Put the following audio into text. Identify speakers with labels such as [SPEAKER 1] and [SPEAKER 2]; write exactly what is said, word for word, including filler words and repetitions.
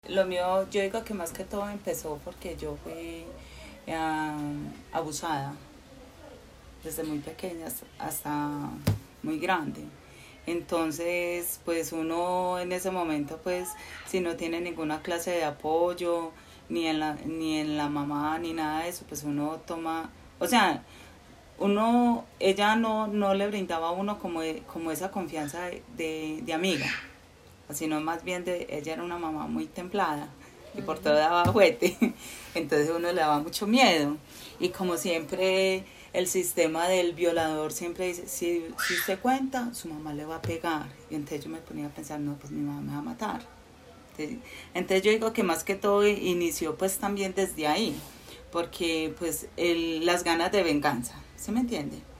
[SPEAKER 1] Lo mío, yo digo que más que todo empezó porque yo fui eh, abusada desde muy pequeña hasta muy grande. Entonces, pues uno en ese momento, pues si no tiene ninguna clase de apoyo, ni en la, ni en la mamá, ni nada de eso, pues uno toma, o sea, uno, ella no, no le brindaba a uno como, como esa confianza de, de, de amiga, sino más bien de, ella era una mamá muy templada y por todo daba juguete, entonces uno le daba mucho miedo. Y como siempre el sistema del violador siempre dice, si, si usted cuenta, su mamá le va a pegar. Y entonces yo me ponía a pensar, no, pues mi mamá me va a matar. Entonces, entonces yo digo que más que todo inició pues también desde ahí, porque pues el, las ganas de venganza, ¿sí me entiende?